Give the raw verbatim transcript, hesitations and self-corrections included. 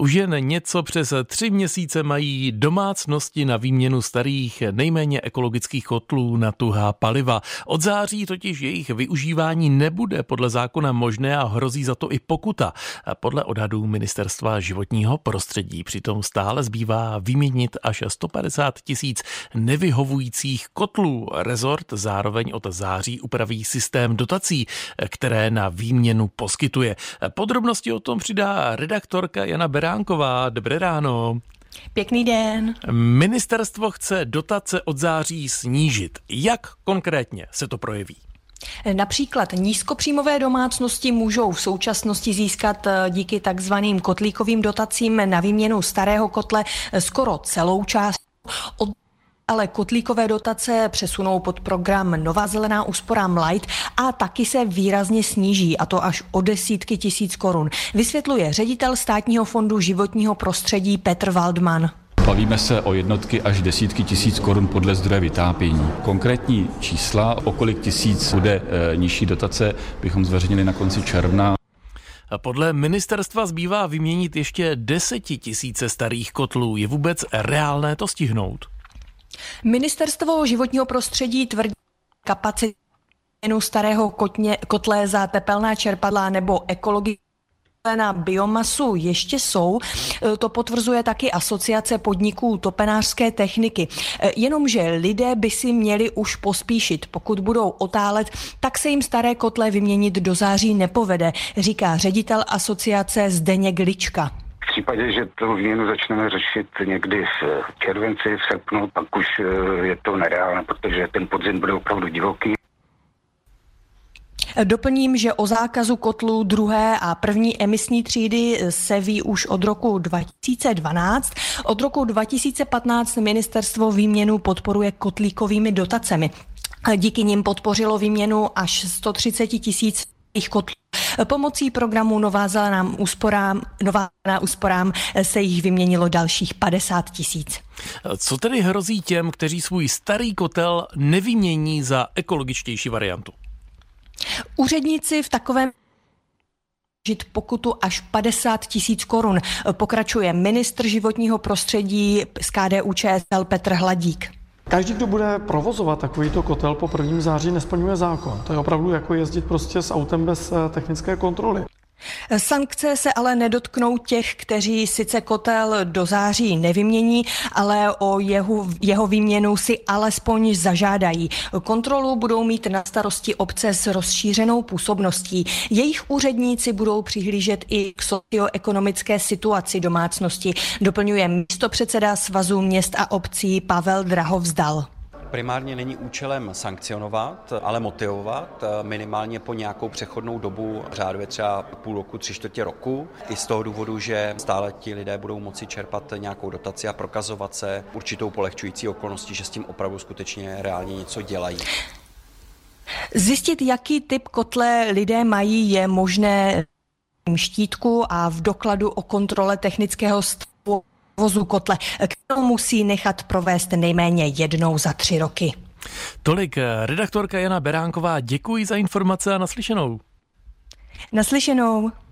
Už jen něco přes tři měsíce mají domácnosti na výměnu starých, nejméně ekologických kotlů na tuhá paliva. Od září totiž jejich využívání nebude podle zákona možné a hrozí za to i pokuta. Podle odhadů Ministerstva životního prostředí přitom stále zbývá vyměnit až sto padesát tisíc nevyhovujících kotlů. Rezort zároveň od září upraví systém dotací, které na výměnu poskytuje. Podrobnosti o tom přidá redaktorka Jana Beránková. Dobré ráno. Pěkný den. Ministerstvo chce dotace od září snížit. Jak konkrétně se to projeví? Například nízkopříjmové domácnosti můžou v současnosti získat díky takzvaným kotlíkovým dotacím na výměnu starého kotle skoro celou část. Od ale kotlíkové dotace přesunou pod program Nová zelená úsporám Light a taky se výrazně sníží, a to až o desítky tisíc korun. Vysvětluje ředitel Státního fondu životního prostředí Petr Waldman. Bavíme se o jednotky až desítky tisíc korun podle zdroje vytápění. Konkrétní čísla, o kolik tisíc bude e, nižší dotace, bychom zveřejnili na konci června. Podle ministerstva zbývá vyměnit ještě desetitisíce starých kotlů. Je vůbec reálné to stihnout? Ministerstvo životního prostředí tvrdí kapacitu starého kotně, kotle za tepelná čerpadla nebo ekologické na biomasu ještě jsou. To potvrzuje taky Asociace podniků topenářské techniky. Jenomže lidé by si měli už pospíšit. Pokud budou otálet, tak se jim staré kotle vyměnit do září nepovede, říká ředitel asociace Zdeněk Lička. V případě, že tu výměnu začneme řešit někdy v červenci, v srpnu, pak už je to nereálné, protože ten podzim bude opravdu divoký. Doplním, že o zákazu kotlů druhé a první emisní třídy se ví už od roku dva tisíce dvanáct. Od roku dva tisíce patnáct ministerstvo výměnu podporuje kotlíkovými dotacemi. Díky nim podpořilo výměnu až sto třicet tisíc kotlů. Pomocí programu Nová zelená úsporám, Nová zelená úsporám se jich vyměnilo dalších padesát tisíc. Co tedy hrozí těm, kteří svůj starý kotel nevymění za ekologičtější variantu? Úředníci v takovém žít pokutu až padesát tisíc korun. Pokračuje ministr životního prostředí z K D U Č S L Petr Hladík. Každý, kdo bude provozovat takovýto kotel po prvním září, nesplňuje zákon. To je opravdu jako jezdit prostě s autem bez technické kontroly. Sankce se ale nedotknou těch, kteří sice kotel do září nevymění, ale o jeho, jeho výměnu si alespoň zažádají. Kontrolu budou mít na starosti obce s rozšířenou působností. Jejich úředníci budou přihlížet i k socioekonomické situaci domácnosti, doplňuje místopředseda Svazu měst a obcí Pavel Drahovzdal. Primárně není účelem sankcionovat, ale motivovat minimálně po nějakou přechodnou dobu, řádově třeba půl roku, tři čtvrtě roku. I z toho důvodu, že stále ti lidé budou moci čerpat nějakou dotaci a prokazovat se určitou polehčující okolností, že s tím opravdu skutečně reálně něco dělají. Zjistit, jaký typ kotle lidé mají, je možné v štítku a v dokladu o kontrole technického stavu vozu kotle, kterou musí nechat provést nejméně jednou za tři roky. Tolik redaktorka Jana Beránková. Děkuji za informace a naslyšenou. Naslyšenou.